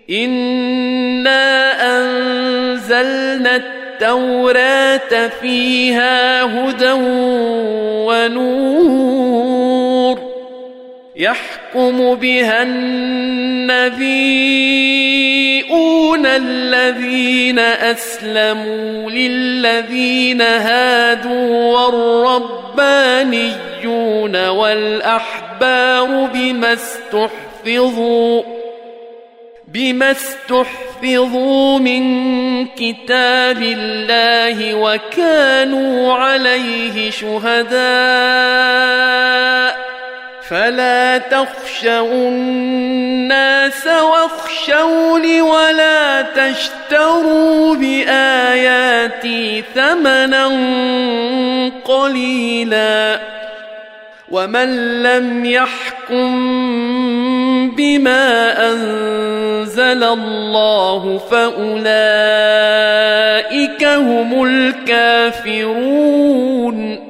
إنا أنزلنا التوراة فيها هدى ونور يحكم بها النبيون الذين أسلموا للذين هادوا والربانيون والأحبار بما استحفظوا من كتاب الله وكانوا عليه شهداء فلا تخشوا الناس واخشوني ولا تشتروا بآياتي ثمنا قليلا ومن لم يحكم بما أنزل الله فأولئك هم الكافرون